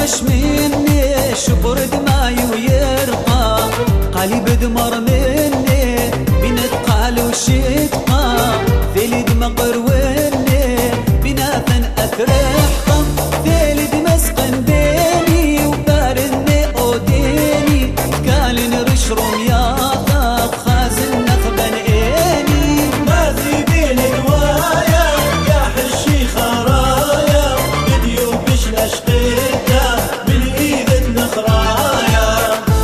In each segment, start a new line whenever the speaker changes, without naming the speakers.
وش مني شبر دماي ويرقى قلب دمر مني بنت قال وشتقى ثلد مقر وني بناثن أثرحقى ثلد مسقن ديني وبارني أوديني كالن رش رمياطة خازن نخبن إيني
ما في بين الوايا يا حشي خرايا بديو بش لشقيتا بالإيد النخرايا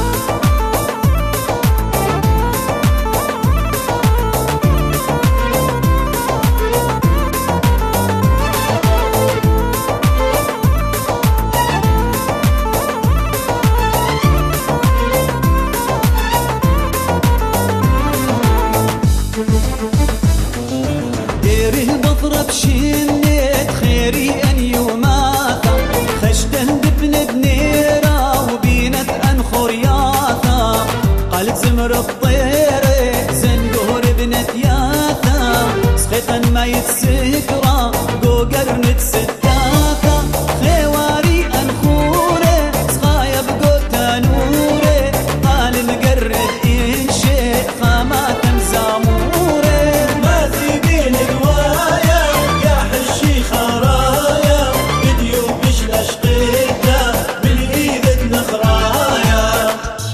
ديري البطرة بشنت خيري أن يوماثا خشتن دبن بنيرة وبينت أنخر ياثا قالت زمر الطيرة زنقهر بنت ياثا سخيطا ما يتسكرا قو قرنت ستاثا خواري أنخورة سخايا بقو تانورة قال مقرد إنشي خامات مزامورة
ما في بين الوايا يا حشي خرايا بديو بش لشقيتا بالإيد النخرايا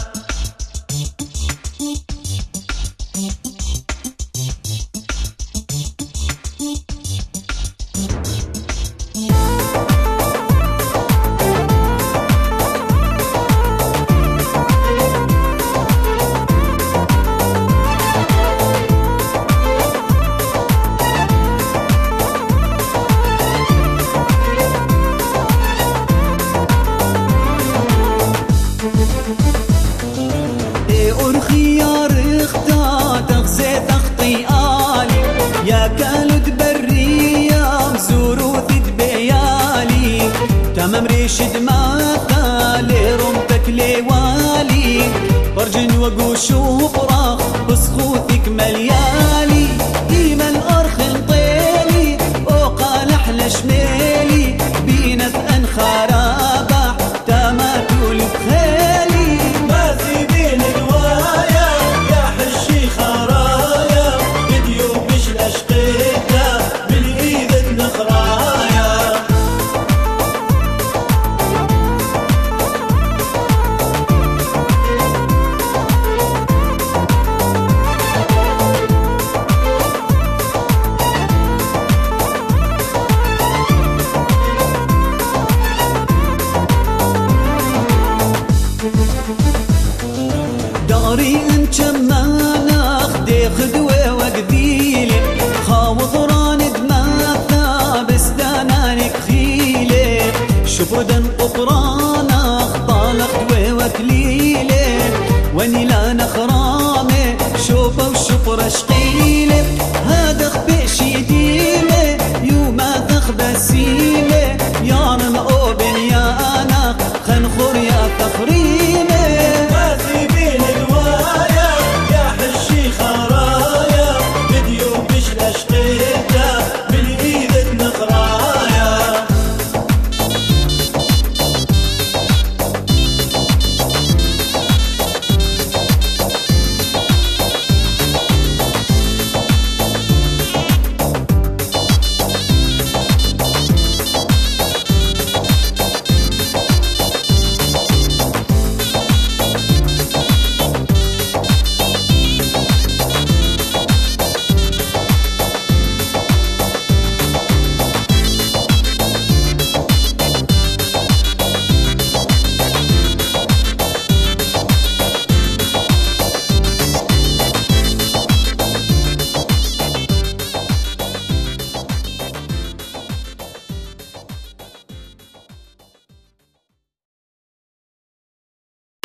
خيار اختا تغزي تخطي آلي يا كالد برية مزوروث دبيالي تمام ريش دماغا لرمتك ليوالي برجن وقوش وفراخ بسخوثك مليالي ديما الأرخ الطيلي وقال أحلى شميلي بينت أنخارابح تاماتول بخيلي
ما في بين الوايا يا حشي خرايا بديو بش لشقيتا بالإيد النخرايا
داري انت ما خدي خدوة وقذيلي خاوضران دماثا بستانانك خيلي شفردن قطران